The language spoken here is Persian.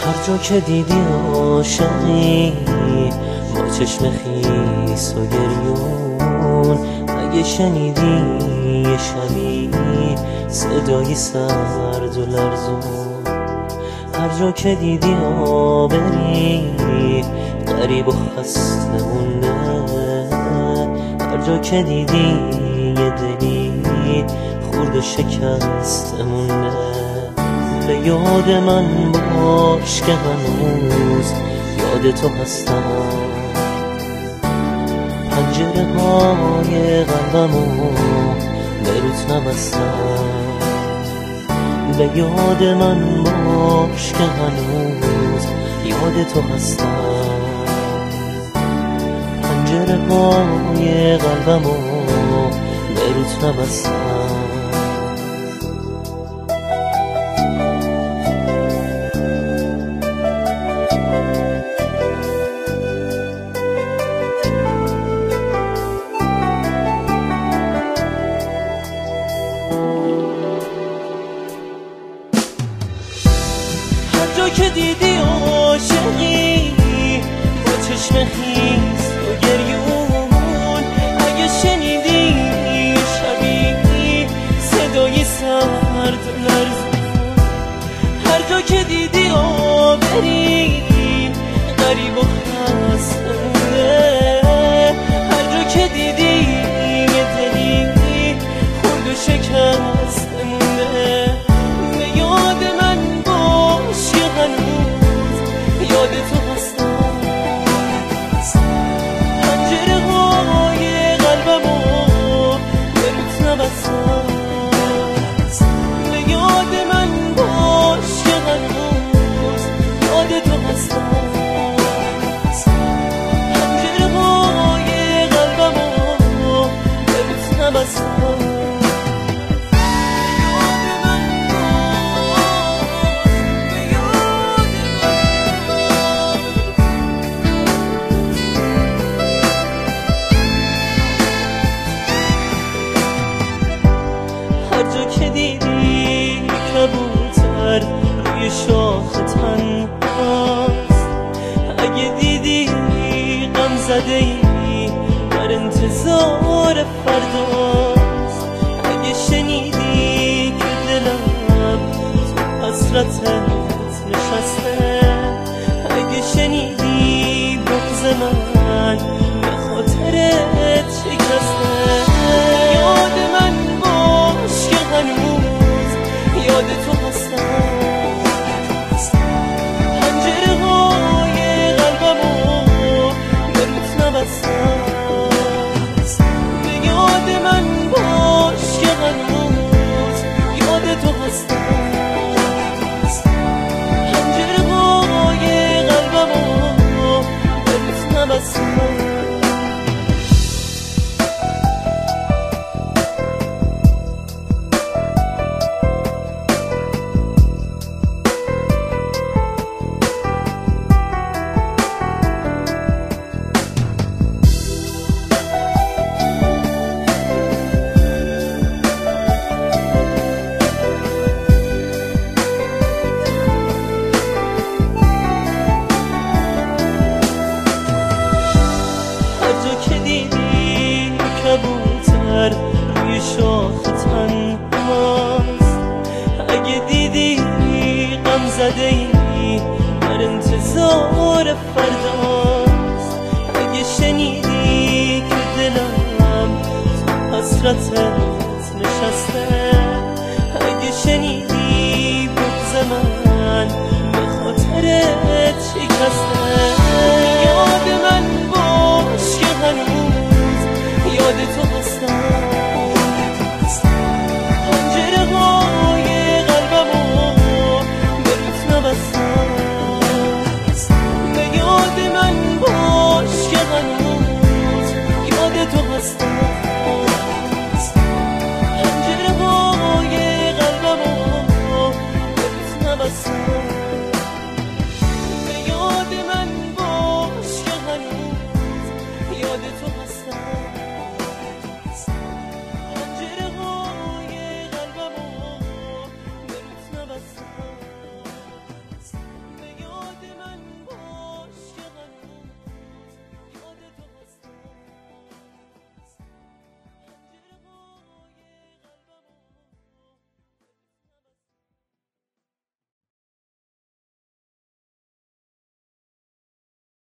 هر جا که دیدی عاشقی با چشم خیس و گریون، اگه شنیدی یه شبی صدای سرد و لرزون، هر جا که دیدی آبری غریب و خسته مونده، هر جا که دیدی یه دلی خورد و شکسته مونده، به یاد من باش که هنوز یاد تو هستم، پنجره های قلبمو به روت نبستم، به یاد من باش که هنوز یاد تو هستم، پنجره های قلبمو به روت نبستم. که دیدی عاشقی با چشم خیس و گریون، اگه شنیدی شبی صدای سرد لرزون، هر جا که دیدی آبری غریب و خسته مونده، هر جا که دیدی یه دلی خورد و شکسته مونده، به یاد من باش که هنوز یاد تو هستم، پنجره های قلبمو به روت نبستم، به یاد من باش که هنوز یاد تو هستم، پنجره های قلبمو به روت نبستم. هر جا که دیدی کبوتر روی شاخ تنهاست، اگه دیدی غم زده‌ای در انتظار فرداست، اگه شنیدی که دلم تو حسرتت نشسته، اگه شنیدی بغض من به خاطرت شکسته، یاد من باش که هنوز یاد تو هستم، پنجره های قلبمو به روت نبستم، به یاد من باش که هنوز یاد تو هستم، پنجره های قلبمو به روت نبستم. کبوتر روی شاخ تنهاست، اگه دیدی غم زده‌ای در انتظار فرداست، اگه شنیدی که دلم تو حسرتت نشسته، اگه شنیدی